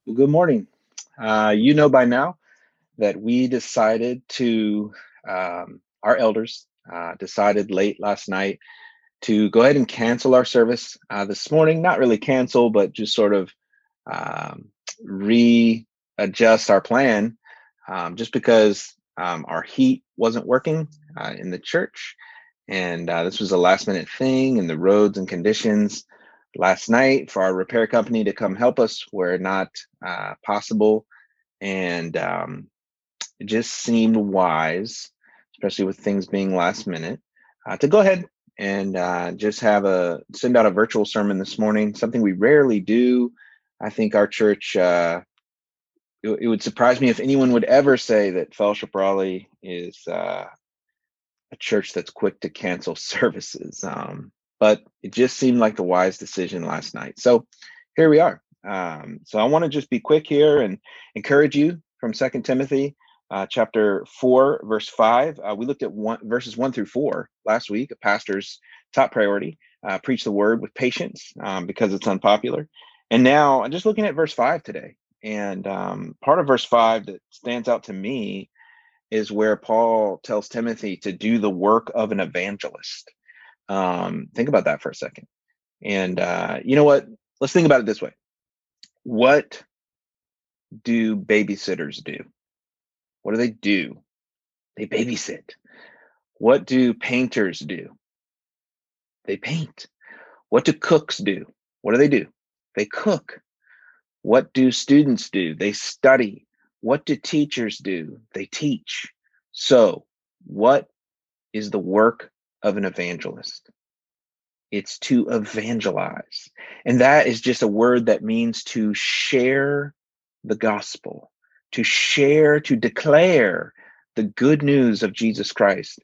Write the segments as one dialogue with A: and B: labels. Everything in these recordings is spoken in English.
A: Well, good morning. You know by now that we decided our elders decided late last night to go ahead and cancel our service this morning. Not really cancel, but just sort of um, readjust our plan just because our heat wasn't working in the church. And this was a last minute thing, and the roads and conditions last night for our repair company to come help us were not possible. And it just seemed wise, especially with things being last minute, to go ahead and just send out a virtual sermon this morning, something we rarely do. I think our church, it would surprise me if anyone would ever say that Fellowship Raleigh is a church that's quick to cancel services. But it just seemed like the wise decision last night. So here we are. So I want to just be quick here and encourage you from Second Timothy chapter 4, verse 5. We looked at verses 1 through 4 last week, a pastor's top priority. Preach the word with patience because it's unpopular. And now I'm just looking at verse 5 today. And part of verse 5 that stands out to me is where Paul tells Timothy to do the work of an evangelist. Think about that for a second. And you know what? Let's think about it this way. What do babysitters do? What do? They babysit. What do painters do? They paint. What do cooks do? What do? They cook. What do students do? They study. What do teachers do? They teach. So, what is the work of an evangelist? It's to evangelize. And that is just a word that means to share the gospel, to share, to declare the good news of Jesus Christ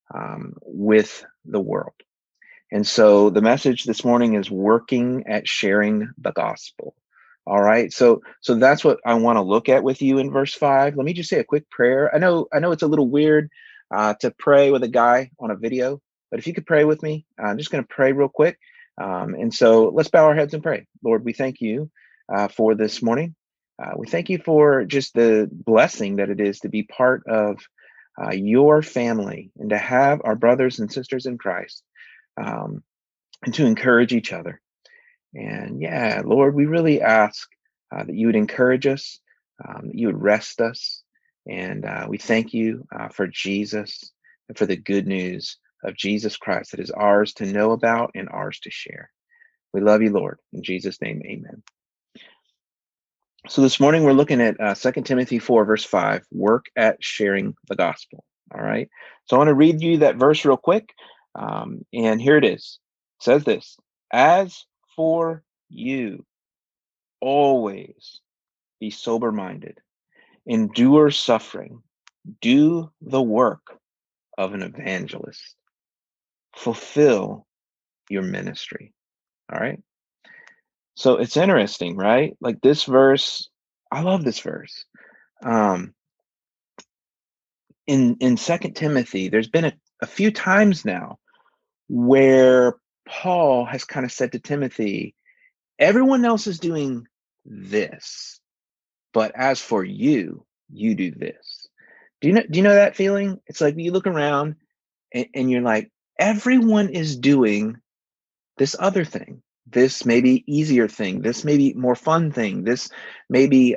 A: with the world. And so the message this morning is working at sharing the gospel. All right. So that's what I want to look at with you in verse 5. Let me just say a quick prayer. I know it's a little weird to pray with a guy on a video, but if you could pray with me, I'm just going to pray real quick. And so let's bow our heads and pray. Lord, we thank you for this morning. We thank you for just the blessing that it is to be part of your family and to have our brothers and sisters in Christ, um, and to encourage each other. And yeah, Lord, we really ask that you would encourage us, that you would rest us. And we thank you for Jesus and for the good news of Jesus Christ that is ours to know about and ours to share. We love you, Lord. In Jesus' name, amen. So this morning we're looking at 2 Timothy 4, verse 5, work at sharing the gospel. All right. So I want to read you that verse real quick. And here it is. It says this: As for you, always be sober minded, endure suffering, do the work of an evangelist, fulfill your ministry. All right. So it's interesting, right? Like this verse, I love this verse. Um, in Second Timothy, there's been a few times now where Paul has kind of said to Timothy, everyone else is doing this, but as for you, you do this. Do you know that feeling? It's like you look around and you're like, everyone is doing this other thing, this maybe easier thing, this maybe more fun thing, this maybe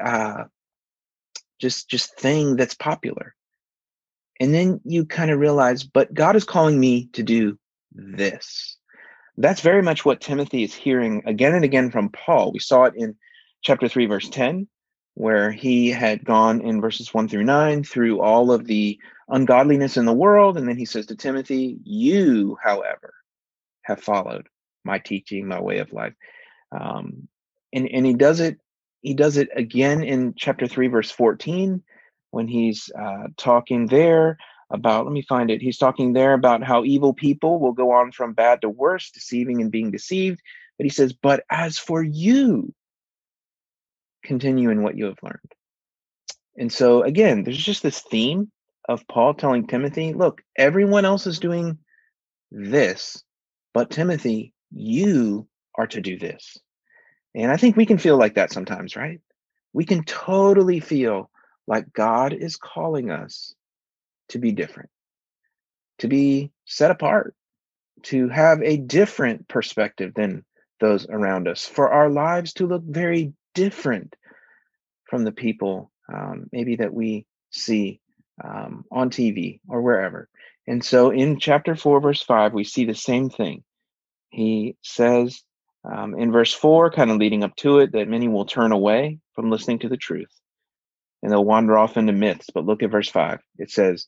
A: just thing that's popular. And then you kind of realize, but God is calling me to do this. That's very much what Timothy is hearing again and again from Paul. We saw it in chapter 3, verse 10, where he had gone in verses 1 through 9 through all of the ungodliness in the world. And then he says to Timothy, you, however, have followed my teaching, my way of life. Um, and he does it again in chapter 3, verse 14, when he's talking there about, let me find it. He's talking there about how evil people will go on from bad to worse, deceiving and being deceived. But he says, but as for you, continue in what you have learned. And so again, there's just this theme of Paul telling Timothy, look, everyone else is doing this, but Timothy, you are to do this. And I think we can feel like that sometimes, right? we can totally feel like God is calling us to be different, to be set apart, to have a different perspective than those around us, for our lives to look very different from the people maybe that we see on TV or wherever. And so in chapter 4, verse 5, we see the same thing. He says in verse 4, kind of leading up to it, that many will turn away from listening to the truth and they'll wander off into myths. But look at verse 5. It says,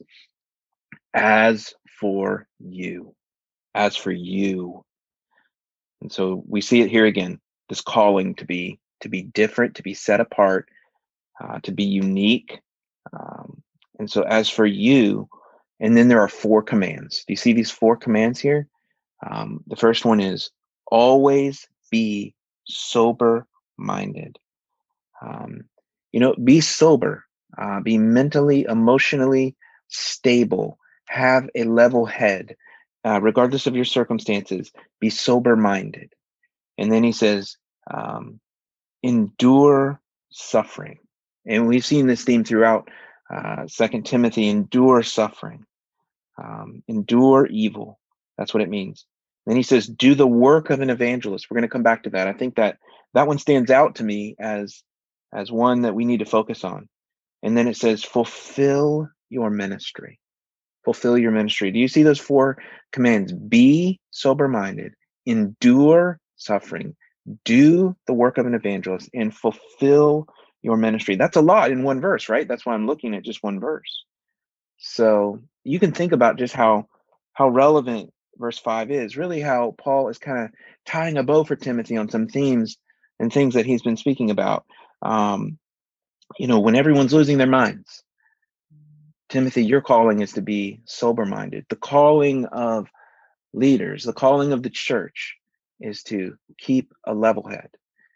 A: as for you, as for you. And so we see it here again, this calling to be different, to be set apart, to be unique. Um, and so as for you, and then there are 4 commands. Do you see these 4 commands here? The first one is always be sober minded. Um, be sober, be mentally, emotionally stable, have a level head, regardless of your circumstances, be sober minded. And then he says, um, endure suffering. And we've seen this theme throughout 2 Timothy, endure suffering, endure evil. That's what it means. Then he says, do the work of an evangelist. We're going to come back to that. I think that that one stands out to me as one that we need to focus on. And then it says, fulfill your ministry. Fulfill your ministry. Do you see those 4 commands? Be sober minded, endure suffering, do the work of an evangelist, and fulfill your ministry. That's a lot in one verse, right? That's why I'm looking at just one verse. So you can think about just how relevant verse 5 is, really how Paul is kind of tying a bow for Timothy on some themes and things that he's been speaking about. Um, when everyone's losing their minds, Timothy, your calling is to be sober minded. The calling of leaders, the calling of the church is to keep a level head.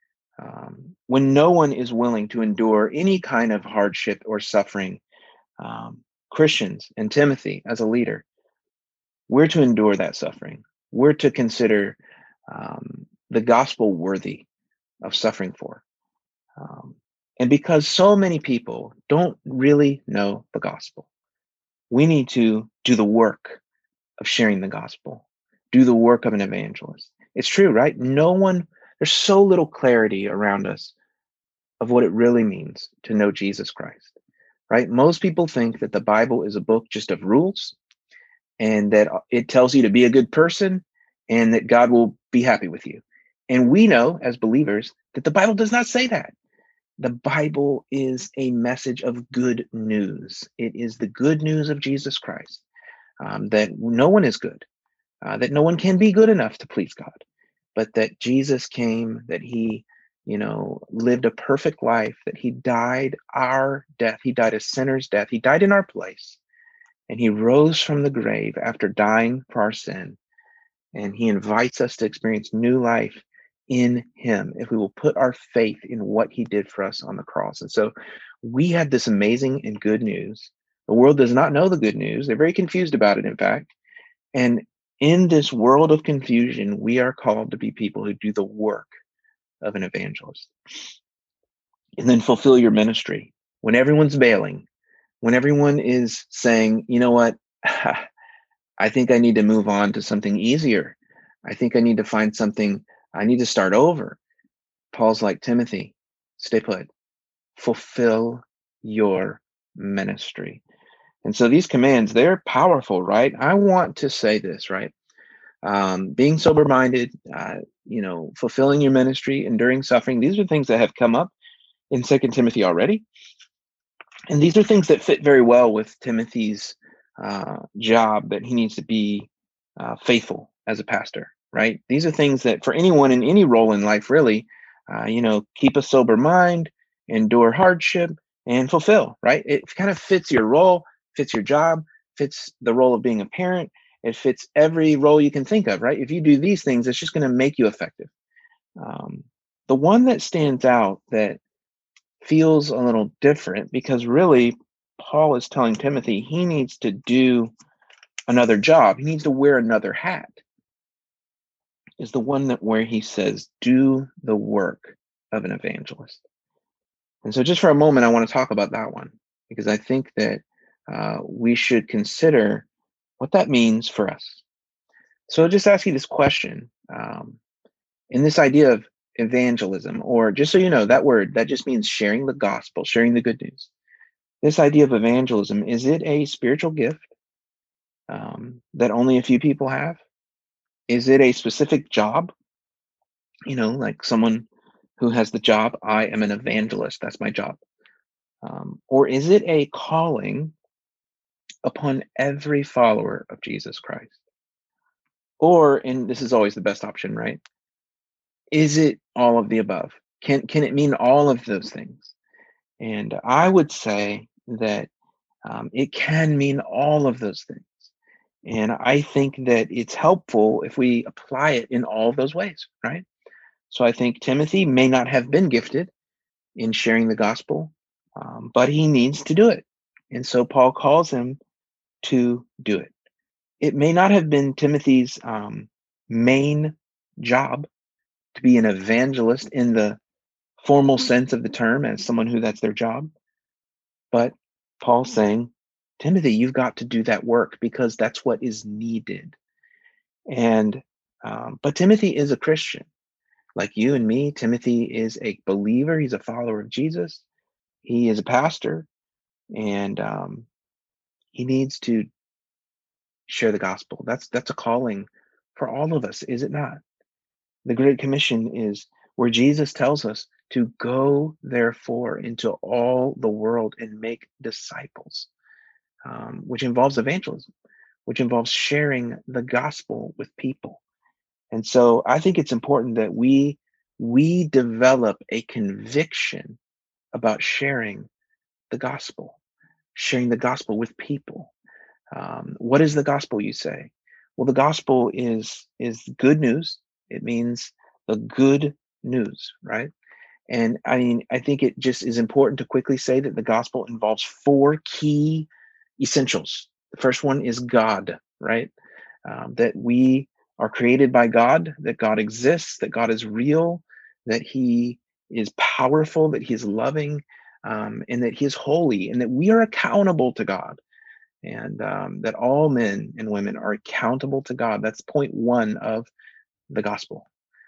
A: When no one is willing to endure any kind of hardship or suffering, Christians and Timothy as a leader, we're to endure that suffering. We're to consider the gospel worthy of suffering for. Um, and because so many people don't really know the gospel, we need to do the work of sharing the gospel, do the work of an evangelist. It's true, right? There's so little clarity around us of what it really means to know Jesus Christ, right? Most people think that the Bible is a book just of rules and that it tells you to be a good person and that God will be happy with you. And we know as believers that the Bible does not say that. The Bible is a message of good news. It is the good news of Jesus Christ, that no one is good, that no one can be good enough to please God, but that Jesus came, that he, lived a perfect life, that he died our death. He died a sinner's death. He died in our place, and he rose from the grave after dying for our sin. And he invites us to experience new life in him if we will put our faith in what he did for us on the cross. And so we have this amazing and good news. The world does not know the good news. They're very confused about it, in fact. And in this world of confusion, we are called to be people who do the work of an evangelist. And then fulfill your ministry. When everyone's bailing, when everyone is saying, you know what, I think I need to move on to something easier. I think I need to find something, I need to start over. Paul's like, Timothy, stay put, fulfill your ministry. And so these commands, they're powerful, right? I want to say this, right? Being sober minded, fulfilling your ministry, enduring suffering. These are things that have come up in 2 Timothy already. And these are things that fit very well with Timothy's job, that he needs to be faithful as a pastor, right? These are things that for anyone in any role in life, really, keep a sober mind, endure hardship, and fulfill, right? It kind of fits your role, fits your job, fits the role of being a parent. It fits every role you can think of, right? If you do these things, it's just going to make you effective. Um, the one that stands out that feels a little different, because really Paul is telling Timothy he needs to do another job. He needs to wear another hat, is the one that where he says, do the work of an evangelist. And so, just for a moment, I want to talk about that one because I think that we should consider what that means for us. So, I'll just ask you this question in this idea of evangelism, or just so you know, that word that just means sharing the gospel, sharing the good news. This idea of evangelism, is it a spiritual gift that only a few people have? Is it a specific job? Like someone who has the job, I am an evangelist, that's my job. Or is it a calling upon every follower of Jesus Christ? Or, and this is always the best option, right? Is it all of the above? Can it mean all of those things? And I would say that it can mean all of those things. And I think that it's helpful if we apply it in all of those ways, right? So I think Timothy may not have been gifted in sharing the gospel, but he needs to do it. And so Paul calls him to do it. It may not have been Timothy's main job to be an evangelist in the formal sense of the term, as someone who that's their job, but Paul's saying, Timothy, you've got to do that work because that's what is needed. And but Timothy is a Christian, like you and me. Timothy is a believer. He's a follower of Jesus. He is a pastor, and he needs to share the gospel. That's a calling for all of us, is it not? The Great Commission is where Jesus tells us to go, therefore, into all the world and make disciples, which involves evangelism, which involves sharing the gospel with people. And so I think it's important that we develop a conviction about sharing the gospel with people. What is the gospel, you say? Well, the gospel is good news. It means the good news, right? And I mean, I think it just is important to quickly say that the gospel involves four key essentials. The first one is God, right? That we are created by God, that God exists, that God is real, that He is powerful, that He is loving, and that He is holy, and that we are accountable to God, and that all men and women are accountable to God. That's point one of the gospel.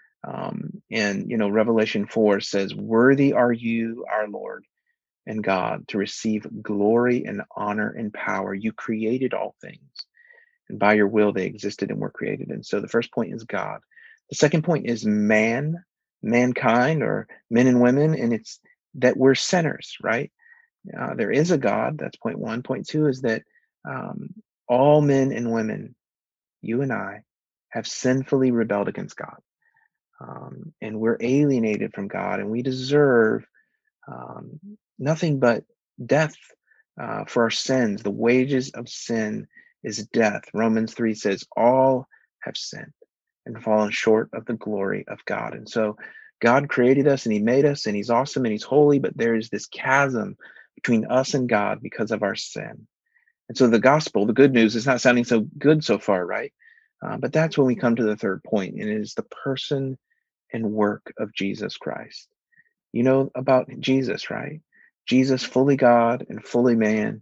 A: And Revelation 4 says, "Worthy are you, our Lord and God, to receive glory and honor and power. You created all things, and by your will they existed and were created." And so the first point is God. The second point is mankind, or men and women, and it's that we're sinners, right? There is a God. That's point one. Point two is that um, all men and women, you and I, have sinfully rebelled against God. And we're alienated from God, and we deserve um, nothing but death for our sins. The wages of sin is death. Romans 3 says, all have sinned and fallen short of the glory of God. And so God created us and He made us, and He's awesome and He's holy, but there is this chasm between us and God because of our sin. And so the gospel, the good news, is not sounding so good so far, right? But that's when we come to the third point, and it is the person and work of Jesus Christ. You know about Jesus, right? Jesus, fully God and fully man.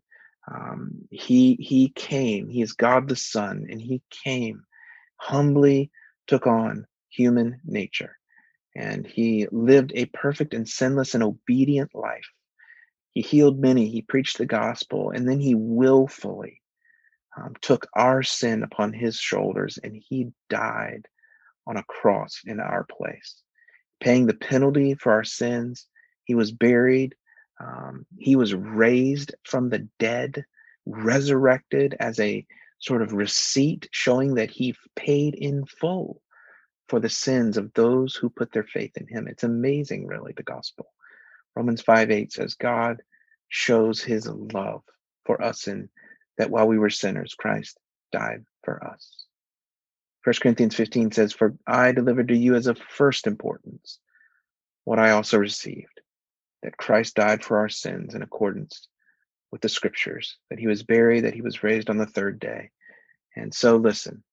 A: He came. He is God the Son, and He came, humbly took on human nature, and He lived a perfect and sinless and obedient life. He healed many. He preached the gospel, and then He willfully took our sin upon His shoulders, and He died on a cross in our place, paying the penalty for our sins. He was buried. He was raised from the dead, resurrected as a sort of receipt showing that He paid in full for the sins of those who put their faith in Him. It's amazing, really, the gospel. Romans 5:8 says, God shows His love for us in that while we were sinners, Christ died for us. 1 Corinthians 15 says, "For I delivered to you as of first importance what I also received, that Christ died for our sins in accordance with the scriptures, that He was buried, that He was raised on the third day." And so, listen,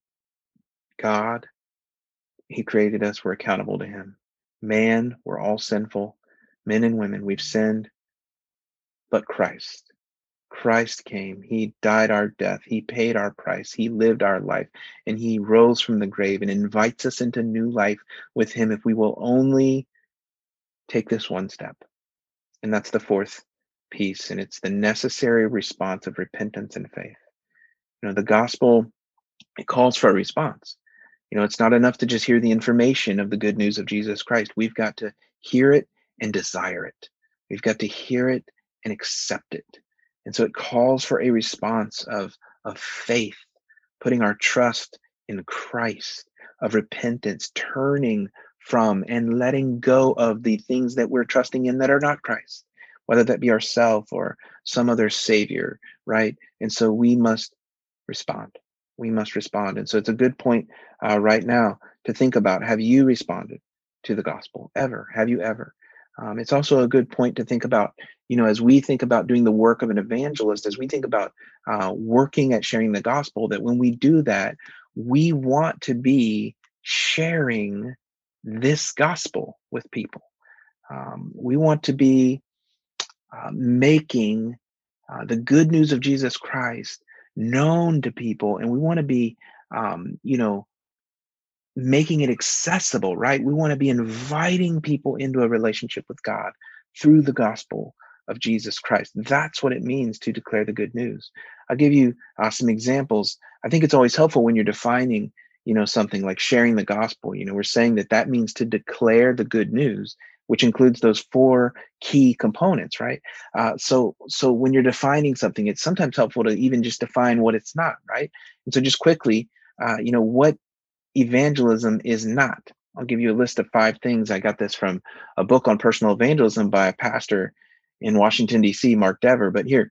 A: God, He created us, we're accountable to Him. Man, we're all sinful. men and women, we've sinned, but Christ came. He died our death. He paid our price. He lived our life, and he rose from the grave and invites us into new life with him if we will only take this one step. And that's the fourth piece, and it's the necessary response of repentance and faith. The gospel, it calls for a response. It's not enough to just hear the information of the good news of Jesus Christ. We've got to hear it and desire it. We've got to hear it and accept it. And so it calls for a response of faith, putting our trust in Christ, of repentance, turning from and letting go of the things that we're trusting in that are not Christ, whether that be ourself or some other savior, right? And so we must respond. We must respond. And so it's a good point right now to think about, have you responded to the gospel ever? Have you ever? It's also a good point to think about, as we think about doing the work of an evangelist, as we think about working at sharing the gospel, that when we do that, we want to be sharing this gospel with people. We want to be making the good news of Jesus Christ known to people, and we want to be, making it accessible, right? We want to be inviting people into a relationship with God through the gospel of Jesus Christ. That's what it means to declare the good news. I'll give you some examples. I think it's always helpful when you're defining, something like sharing the gospel. We're saying that means to declare the good news, which includes those four key components, right? So when you're defining something, it's sometimes helpful to even just define what it's not, right? And so just quickly, what evangelism is not. I'll give you a list of 5 things. I got this from a book on personal evangelism by a pastor in Washington, D.C., Mark Dever. But here,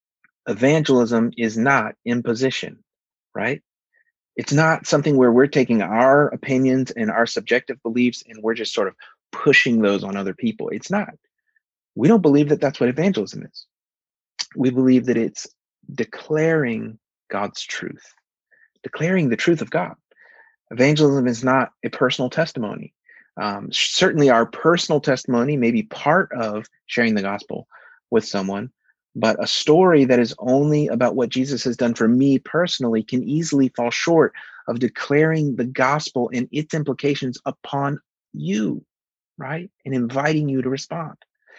A: evangelism is not imposition, right? It's not something where we're taking our opinions and our subjective beliefs and we're just sort of pushing those on other people. It's not. We don't believe that that's what evangelism is. We believe that it's declaring God's truth, declaring the truth of God. Evangelism is not a personal testimony. Certainly, our personal testimony may be part of sharing the gospel with someone, but a story that is only about what Jesus has done for me personally can easily fall short of declaring the gospel and its implications upon you, right? And inviting you to respond.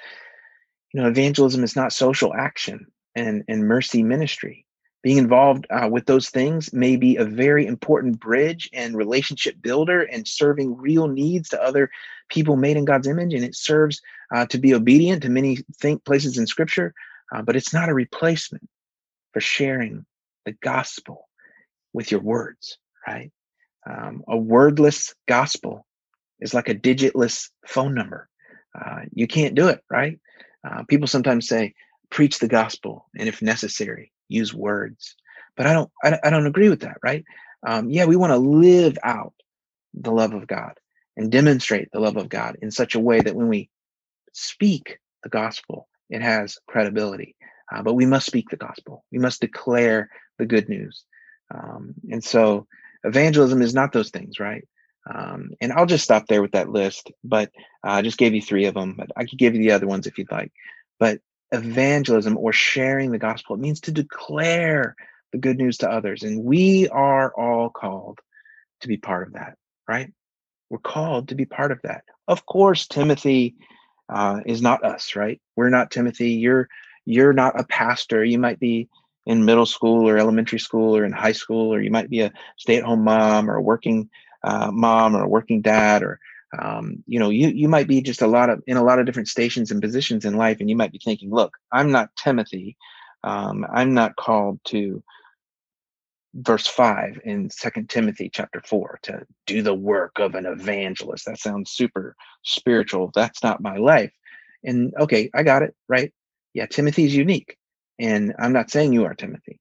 A: Evangelism is not social action and mercy ministry. Being involved with those things may be a very important bridge and relationship builder and serving real needs to other people made in God's image. And it serves to be obedient to many places in Scripture, but it's not a replacement for sharing the gospel with your words, right? A wordless gospel is like a digitless phone number. You can't do it, right? People sometimes say, preach the gospel, and if necessary, use words. But I don't agree with that, right? Yeah, we want to live out the love of God and demonstrate the love of God in such a way that when we speak the gospel, it has credibility. But we must speak the gospel. We must declare the good news. And so evangelism is not those things, right? And I'll just stop there with that list, but I just gave you 3 of them, but I could give you the other ones if you'd like. But evangelism, or sharing the gospel, it means to declare the good news to others. And we are all called to be part of that, right? We're called to be part of that. Of course, Timothy is not us, right? We're not Timothy. You're not a pastor. You might be in middle school or elementary school or in high school, or you might be a stay-at-home mom or a working mom or a working dad, or you might be just in a lot of different stations and positions in life, and you might be thinking, look, I'm not Timothy. I'm not called to verse 5 in 2 Timothy chapter 4 to do the work of an evangelist. That sounds super spiritual. That's not my life. And okay, I got it, right? Yeah, Timothy's unique. And I'm not saying you are Timothy.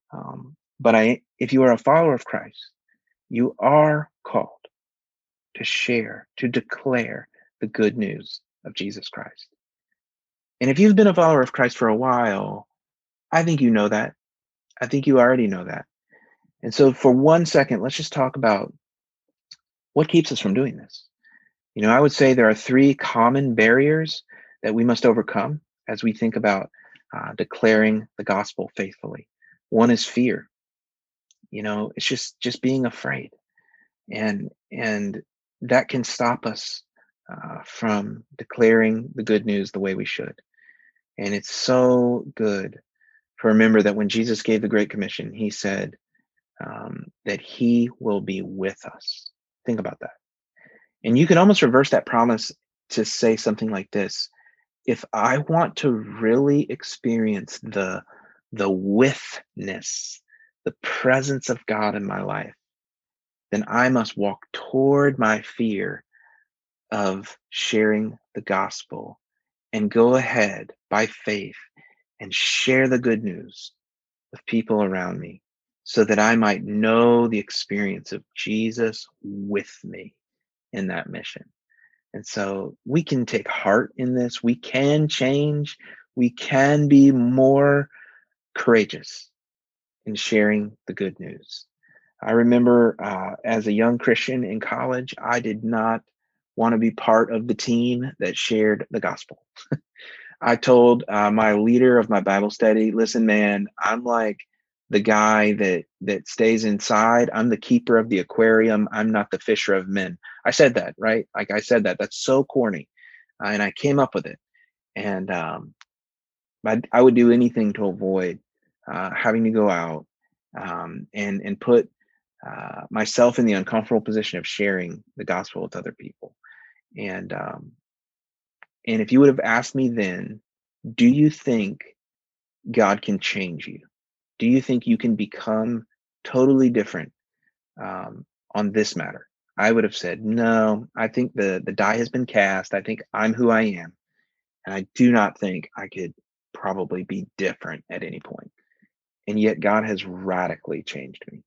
A: But if you are a follower of Christ, you are called to share, to declare the good news of Jesus Christ. And if you've been a follower of Christ for a while, I think you know that. I think you already know that. And so for 1 second, let's just talk about what keeps us from doing this. I would say there are 3 common barriers that we must overcome as we think about declaring the gospel faithfully. One is fear. It's just being afraid, and that can stop us from declaring the good news the way we should. And it's so good to remember that when Jesus gave the Great Commission, he said that he will be with us. Think about that. And you can almost reverse that promise to say something like this: if I want to really experience the withness, the presence of God in my life, then I must walk toward my fear of sharing the gospel and go ahead by faith and share the good news with people around me so that I might know the experience of Jesus with me in that mission. And so we can take heart in this. We can change. We can be more courageous in sharing the good news. I remember as a young Christian in college, I did not want to be part of the team that shared the gospel. I told my leader of my Bible study, "Listen, man, I'm like the guy that stays inside. I'm the keeper of the aquarium. I'm not the fisher of men." I said that, right? Like I said that. That's so corny, and I came up with it. And I would do anything to avoid having to go out and put myself in the uncomfortable position of sharing the gospel with other people. And and if you would have asked me then, do you think God can change you? Do you think you can become totally different on this matter? I would have said, no, I think the die has been cast. I think I'm who I am. And I do not think I could probably be different at any point. And yet God has radically changed me.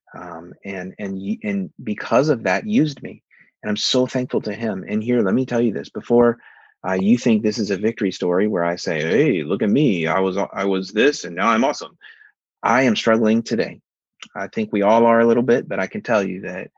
A: And because of that, used me. And I'm so thankful to him. And here, let me tell you this before you think this is a victory story where I say, "Hey, look at me. I was this and now I'm awesome." I am struggling today. I think we all are a little bit, but I can tell you that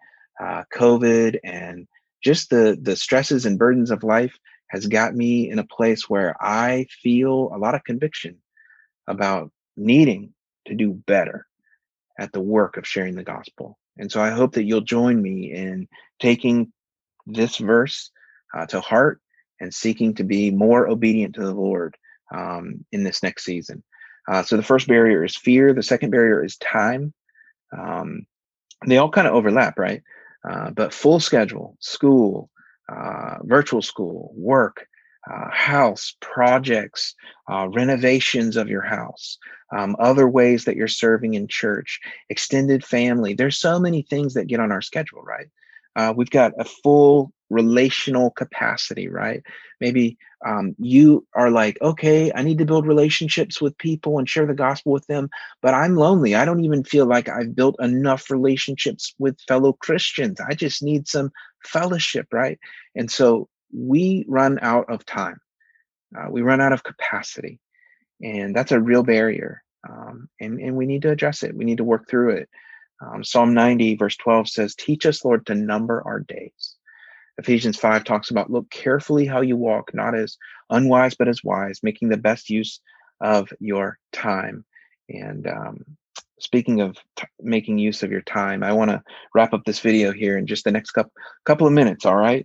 A: COVID and just the stresses and burdens of life has got me in a place where I feel a lot of conviction about needing to do better at the work of sharing the gospel. And so I hope that you'll join me in taking this verse to heart and seeking to be more obedient to the Lord in this next season. So the first barrier is fear. The second barrier is time. Um, they all kind of overlap, right? But full schedule, school, virtual school, work, house, projects, renovations of your house, other ways that you're serving in church, extended family. There's so many things that get on our schedule, right? We've got a full relational capacity, right? Maybe you are like, okay, I need to build relationships with people and share the gospel with them, but I'm lonely. I don't even feel like I've built enough relationships with fellow Christians. I just need some fellowship, right? And so we run out of time. We run out of capacity, and that's a real barrier. And we need to address it. We need to work through it. Psalm 90, verse 12 says, "Teach us, Lord, to number our days." Ephesians 5 talks about, "Look carefully how you walk, not as unwise, but as wise, making the best use of your time." And speaking of making use of your time, I want to wrap up this video here in just the next couple of minutes. All right.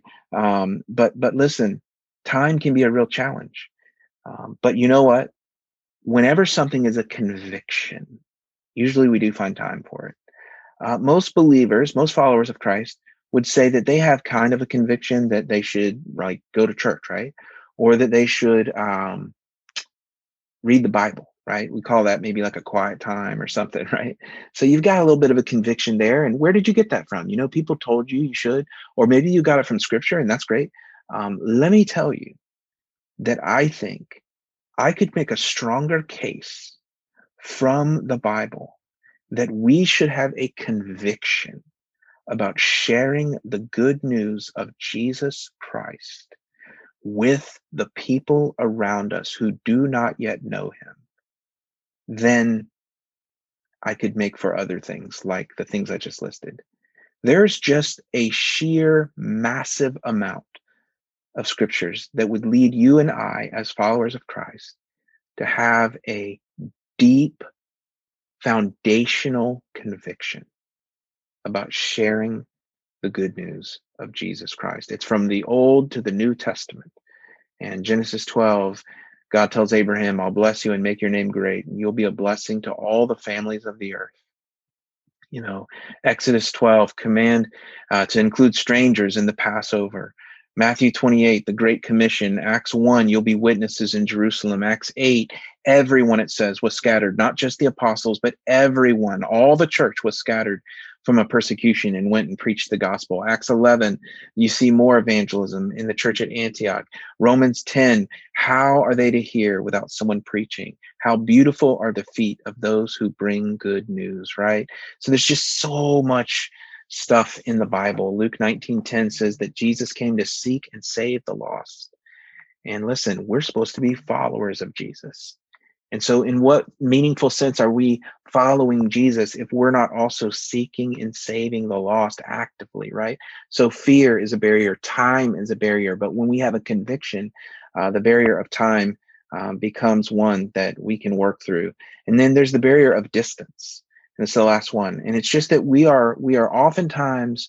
A: But listen, time can be a real challenge. But you know what? Whenever something is a conviction, usually we do find time for it. Most believers, most followers of Christ would say that they have kind of a conviction that they should like go to church, right? Or that they should read the Bible, right? We call that maybe like a quiet time or something, right? So you've got a little bit of a conviction there. And where did you get that from? People told you you should, or maybe you got it from scripture, and that's great. Let me tell you that I think I could make a stronger case from the Bible that we should have a conviction about sharing the good news of Jesus Christ with the people around us who do not yet know him than I could make for other things like the things I just listed. There's just a sheer massive amount of scriptures that would lead you and I, as followers of Christ, to have a deep foundational conviction about sharing the good news of Jesus Christ. It's from the Old to the New Testament. And Genesis 12, God tells Abraham, I'll bless you and make your name great, and you'll be a blessing to all the families of the earth. You know, Exodus 12, command to include strangers in the Passover. Matthew 28, the Great Commission. Acts 1, you'll be witnesses in Jerusalem. Acts 8, everyone, it says, was scattered, not just the apostles, but everyone. All the church was scattered from a persecution and went and preached the gospel. Acts 11, you see more evangelism in the church at Antioch. Romans 10, how are they to hear without someone preaching? How beautiful are the feet of those who bring good news, right? So there's just so much stuff in the Bible. Luke 19:10 says that Jesus came to seek and save the lost. And listen, we're supposed to be followers of Jesus. And so in what meaningful sense are we following Jesus if we're not also seeking and saving the lost actively, right? So fear is a barrier, time is a barrier, but when we have a conviction, the barrier of time becomes one that we can work through. And then there's the barrier of distance. And it's the last one. And it's just that we are oftentimes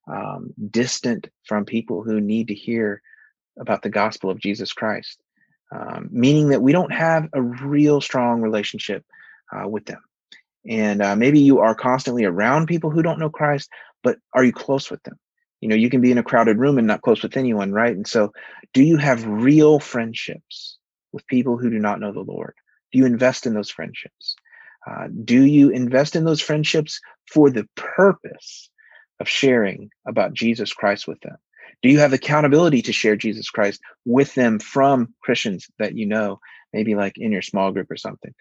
A: distant from people who need to hear about the gospel of Jesus Christ, meaning that we don't have a real strong relationship with them. And maybe you are constantly around people who don't know Christ, but are you close with them? You know, you can be in a crowded room and not close with anyone, right? And so, do you have real friendships with people who do not know the Lord? Do you invest in those friendships? Do you invest in those friendships for the purpose of sharing about Jesus Christ with them? Do you have accountability to share Jesus Christ with them from Christians that you know, maybe like in your small group or something?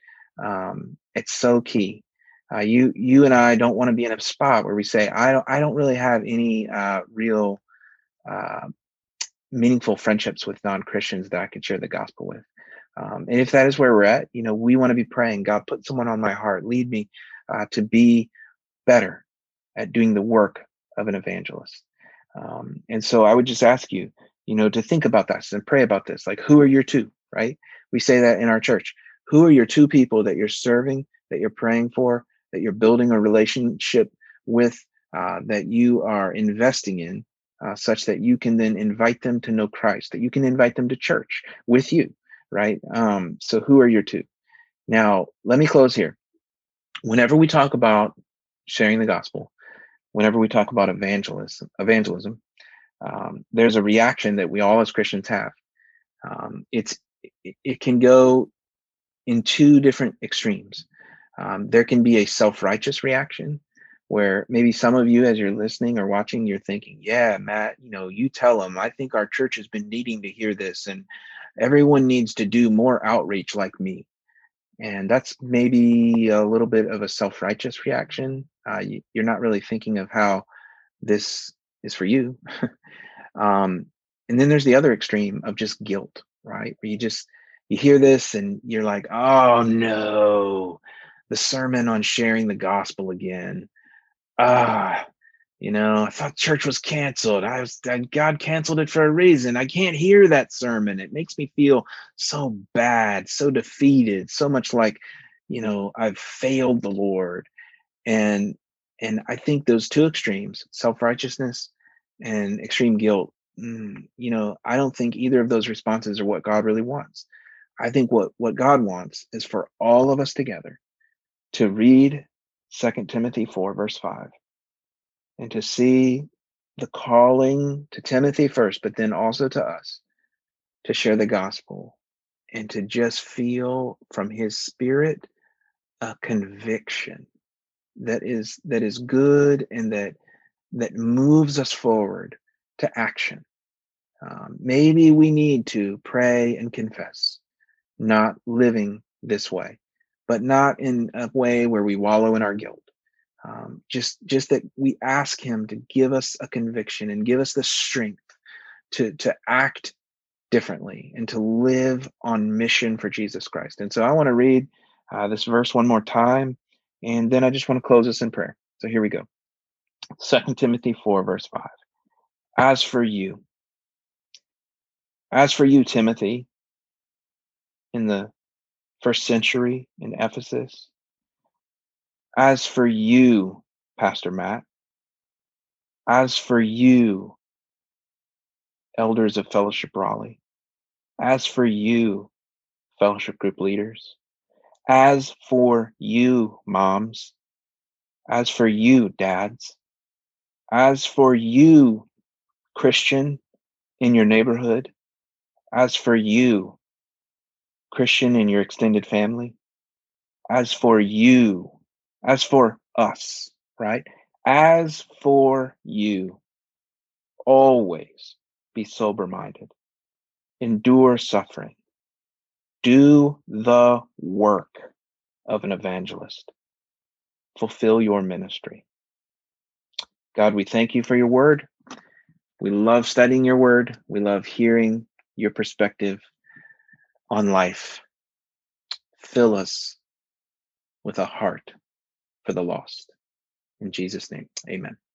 A: It's so key. You and I don't want to be in a spot where we say, I don't really have any real uh, meaningful friendships with non-Christians that I could share the gospel with. And if that is where we're at, you know, we want to be praying, God, put someone on my heart, lead me to be better at doing the work of an evangelist. And so I would just ask you, you know, to think about this and pray about this. Like, who are your two, right? We say that in our church. Who are your two people that you're serving, that you're praying for, that you're building a relationship with, that you are investing in, such that you can then invite them to know Christ, that you can invite them to church with you, right? So who are your two? Now, let me close here. Whenever we talk about sharing the gospel, whenever we talk about evangelism, there's a reaction that we all as Christians have. It can go in two different extremes. There can be a self-righteous reaction where maybe some of you, as you're listening or watching, you're thinking, yeah, Matt, you know, you tell them, I think our church has been needing to hear this, and everyone needs to do more outreach like me. And that's maybe a little bit of a self-righteous reaction. You're not really thinking of how this is for you. um, and then there's the other extreme of just guilt, right? Where you hear this and you're like, oh no, the sermon on sharing the gospel again. Ah, I thought church was canceled. God canceled it for a reason. I can't hear that sermon. It makes me feel so bad, so defeated, so much like, I've failed the Lord. And I think those two extremes, self-righteousness and extreme guilt, I don't think either of those responses are what God really wants. I think what God wants is for all of us together to read 2 Timothy 4, verse 5, and to see the calling to Timothy first, but then also to us to share the gospel, and to just feel from his spirit a conviction that is good, and that moves us forward to action. Maybe we need to pray and confess not living this way, but not in a way where we wallow in our guilt. Just that we ask him to give us a conviction and give us the strength to act differently and to live on mission for Jesus Christ. And so I want to read this verse one more time, and then I just want to close this in prayer. So here we go. 2 Timothy 4, verse 5. As for you, As for you, Timothy, in the first century in Ephesus, as for you, Pastor Matt, as for you, elders of Fellowship Raleigh, as for you, fellowship group leaders, as for you, moms, as for you, dads, as for you, Christian in your neighborhood, as for you, Christian in your extended family, as for you, as for us, right? As for you, always be sober minded, endure suffering, do the work of an evangelist, fulfill your ministry. God, we thank you for your word. We love studying your word. We love hearing your perspective on life. Fill us with a heart for the lost. In Jesus' name, amen.